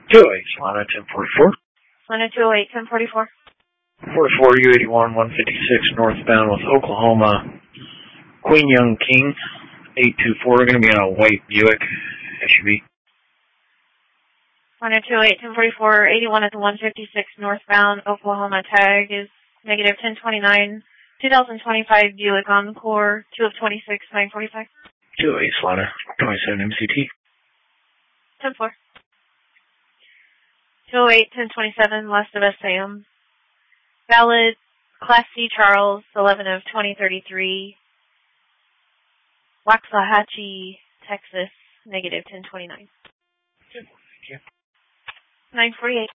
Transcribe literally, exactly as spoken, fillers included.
two oh eight, Solana ten forty-four. Solana two oh eight, ten forty-four. forty-four U eighty-one, one fifty-six northbound with Oklahoma. Queen Young King, eight two four, going to be on a white Buick S U V. Solana two oh eight, ten forty-four, eighty-one at the one fifty-six northbound Oklahoma tag is negative ten twenty-nine. twenty twenty-five Buick Encore, two of twenty-six, nine forty-five. two oh eight, Solana, twenty-seven M C T. ten four. two oh eight, ten twenty-seven, west of Sam. Valid, Class C Charles, eleven of twenty thirty-three. Waxahachie, Texas, negative ten twenty-nine. Thank you. nine forty-eight.